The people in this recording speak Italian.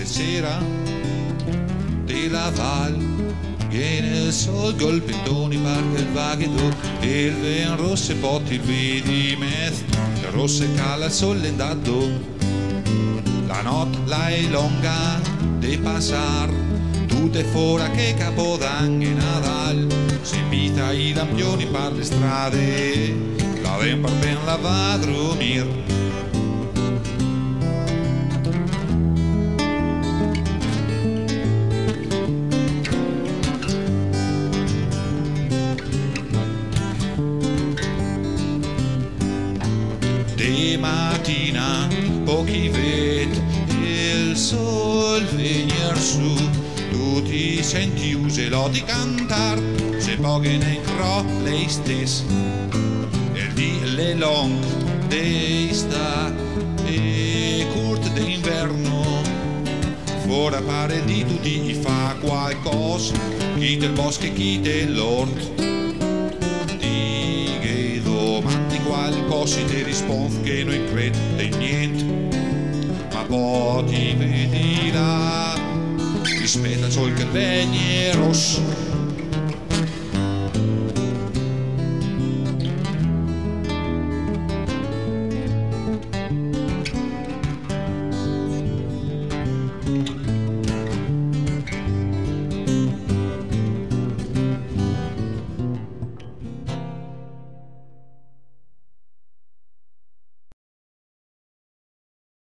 sera della Val. Viene il sol col pentoni, parca il vagheto e il ven rosse potti il vedi mezzo, il rosse cala il sole andato. La notte la è longa de passar, tutte fora che Capodanno e Nadal. Si invita i lampioni per le strade, la ven per ben la va a dormir. De mattina pochi ved il sol venir su, tu ti senti uselò di cantar, se poche ne cro lei stes, il di le long de sta e curt d'inverno, fora pare di tutti fa qualcosa, chi del bosco e chi dell'ort. Qualcosa ti rispondo che non crede in niente, ma poi ti vedi là, rispetto al sol che viene rosso.